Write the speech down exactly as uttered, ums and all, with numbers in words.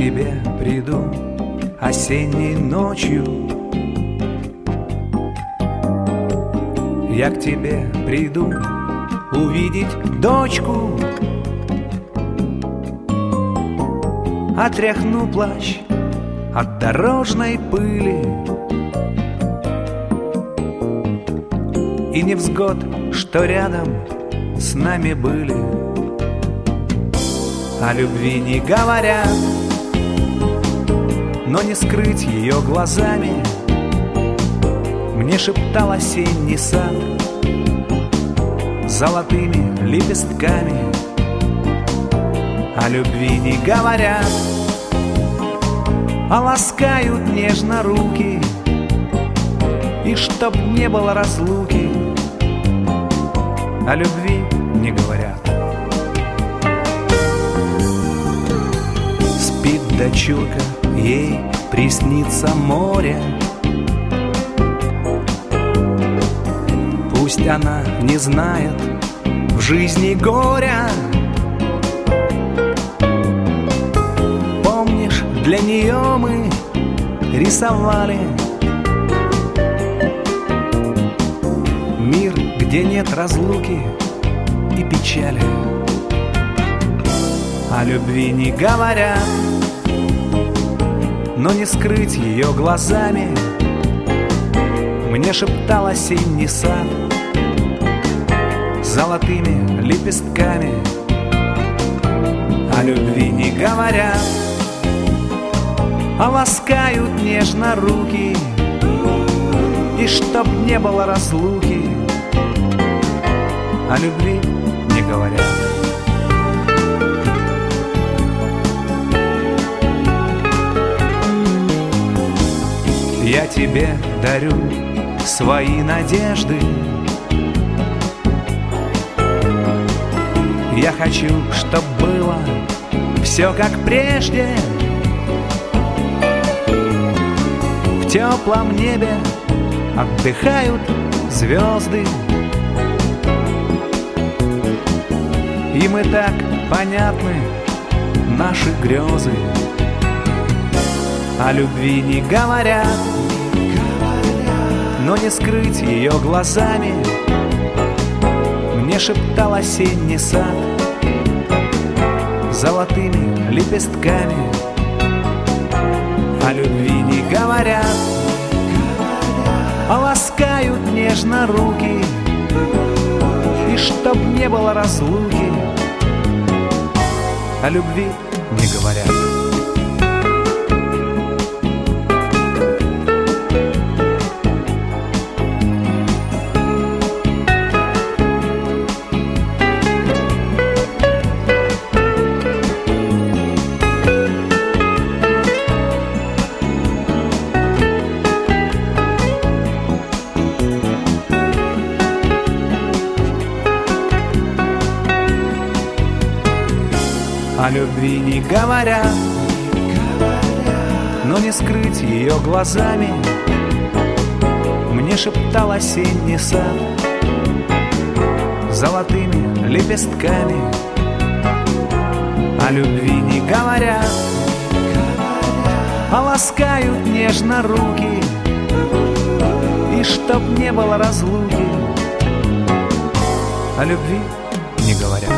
тебе приду осенней ночью, я к тебе приду увидеть дочку. Отряхну плащ от дорожной пыли и невзгод, что рядом с нами были. О любви не говорят, но не скрыть ее глазами. Мне шептал осенний сад золотыми лепестками. О любви не говорят, а ласкают нежно руки. И чтоб не было разлуки, о любви не говорят. Спит дочурка, ей приснится море. Пусть она не знает в жизни горя. Помнишь, для нее мы рисовали мир, где нет разлуки и печали. О любви не говорят, но не скрыть ее глазами. Мне шептал осенний сад золотыми лепестками. О любви не говорят, а ласкают нежно руки. И чтоб не было разлуки, о любви не говорят. Я тебе дарю свои надежды. Я хочу, чтоб было все как прежде. В теплом небе отдыхают звезды, и мы так понятны, наши грезы. О любви не говорят, но не скрыть ее глазами. Мне шептал осенний сад золотыми лепестками. О любви не говорят, а ласкают нежно руки. И чтоб не было разлуки, о любви не говорят. О любви не говорят, но не скрыть ее глазами. Мне шептал осенний сад золотыми лепестками. О любви не говорят, а ласкают нежно руки. И чтоб не было разлуки, о любви не говорят.